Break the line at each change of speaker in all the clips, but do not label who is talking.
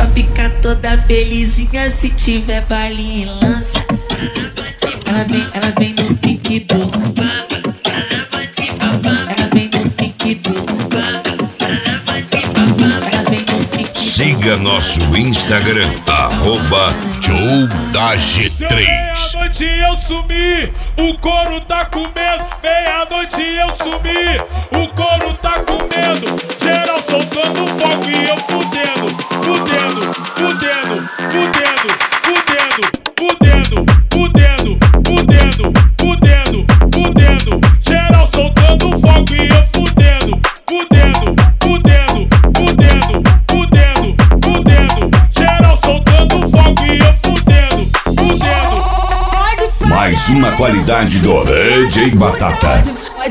fica toda felizinha se tiver baile e lança. Ela vem no pique do. Ela vem no pique do. Ela vem no pique do.
Siga nosso Instagram, @ShowDaG3.
Meia-noite eu sumi, o couro tá com medo. Meia-noite eu sumi, o couro tá com medo. Geral soltando fogo e eu fudendo, fudendo, fudendo, fudendo, fudendo, fudendo, fudendo, fudendo, fudendo, fudendo. Geral soltando fogo e eu fudendo, fudendo, fudendo, fudendo, fudendo, fudendo. Geral soltando fogo e eu fudendo, fudendo.
Mais uma qualidade do DJ Batata.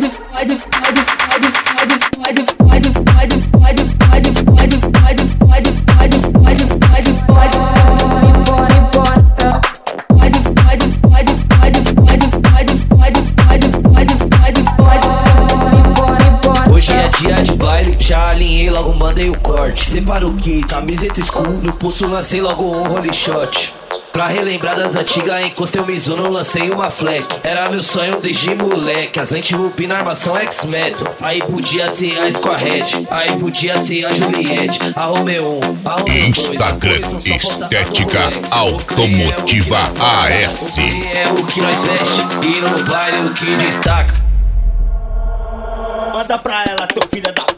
Hoje é dia de baile, já alinhei, logo mandei o corte. Separa o kit, camiseta escura, no pulso lancei logo um holy shot. Pra relembrar das antigas, encostei o Mizuno, lancei uma fleck. Era meu sonho desde moleque, as lentes Rubi na armação X-Med. Aí podia ser a Squared, aí podia ser a Juliette. Arrumei um, arrumei
Instagram, Estética Automotiva AS.
É o que nós veste, e no baile o que destaca.
Manda pra ela, seu filho da